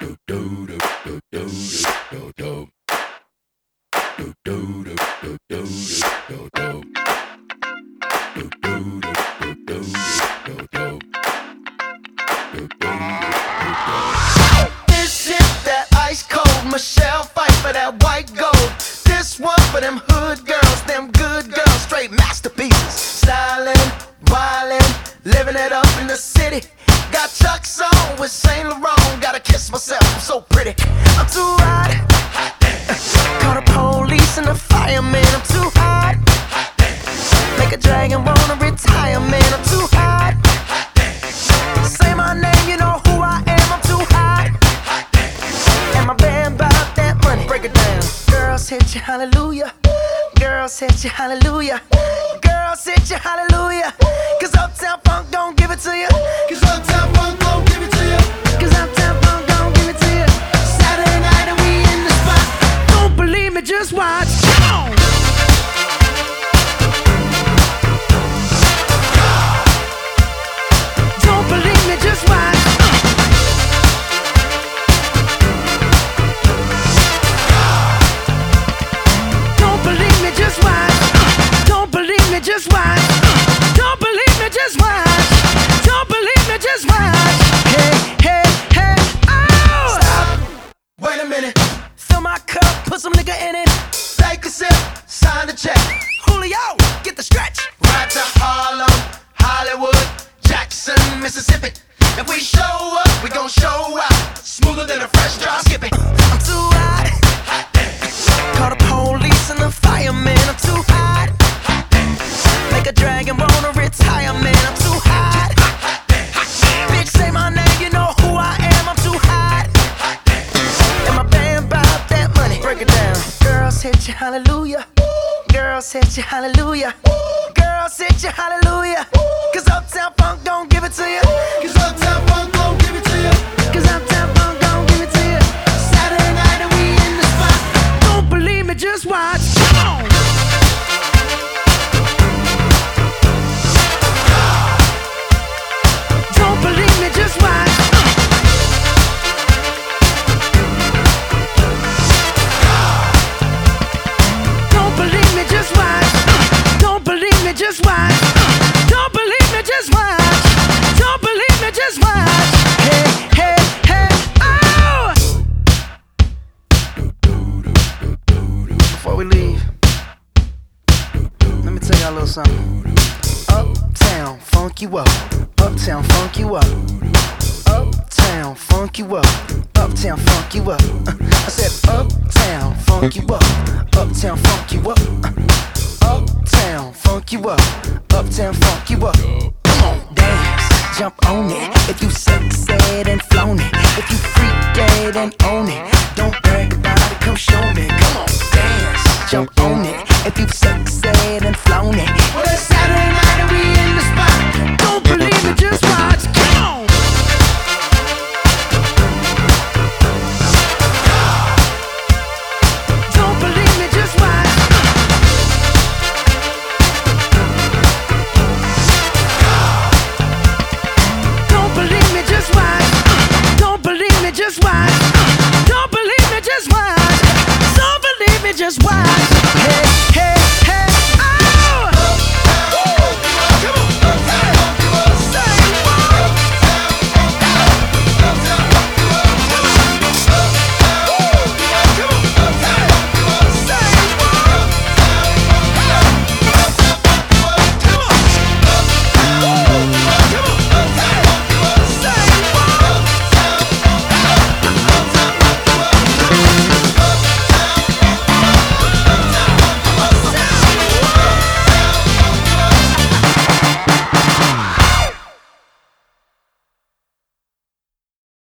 This shit that ice cold. Michelle fight for that white gold. This one for them hood girls, them good girls, straight masterpieces. Stylin', wildin', living it up in the city. Got Chuck's on with Saint Laurent. Gotta kiss myself, I'm so pretty. I'm too hot. Call the police and the fireman. I'm too hot. Make a dragon wanna retire, man. I'm too hot. Say my name, you know who I am. I'm too hot. And my band bout that money. Break it down. Girls hit you, hallelujah. Girls hit you, hallelujah. Girls hit you, hallelujah. Cause Uptown Funk don't give it to you. Cause Uptown Funk don't give it to you. Cause Uptown Funk don't give it to you. Saturday night and we in the spot. Don't believe me, just watch. Come on. Don't believe me, just watch. Don't believe me, just watch. Don't believe me, just watch. Don't believe me, just watch. Don't believe me, just watch. Hey, hey, hey, oh! Stop. Wait a minute. Fill my cup, put some nigga in it. Take a sip, sign the check. Julio, get the stretch. Ride to Harlem, Hollywood, Jackson, Mississippi. If we show up, we gon' show out. Smoother than a fresh drop skipping. I'm too hot. Call the police and the fireman. I'm too hot. Make a dragon wanna retire, man. I'm too hot. Bitch, say my name, you know who I am. I'm too hot. And my band bout that money. Break it down. Girls hit you, hallelujah. Girls hit you, hallelujah. Girls hit you, hallelujah. Cause Uptown Funk don't give it to you. Cause Uptown Funk don't give it to you. Cause Uptown Funk don't give it to you. Saturday night and we in the spot. Don't believe me, just watch. Come on. Don't believe me, just watch. Don't believe me, just watch. Don't believe me, just watch. Don't believe me, just watch. Don't believe me, just watch. Hey, hey, hey, oh! Before we leave, let me tell y'all a little something. Uptown, funk you up. Uptown, funk you up. Uptown, funk you up. Uptown, funk you up. I said uptown, funk you up. Uptown, funk you up. Uptown, funk you up. Uptown, funk you up. Come on, dance, jump on it. If you sexed and flown it. If you freak dead and own it. Don't brag about it, come show me. Come on, dance, jump on it. If you sexed and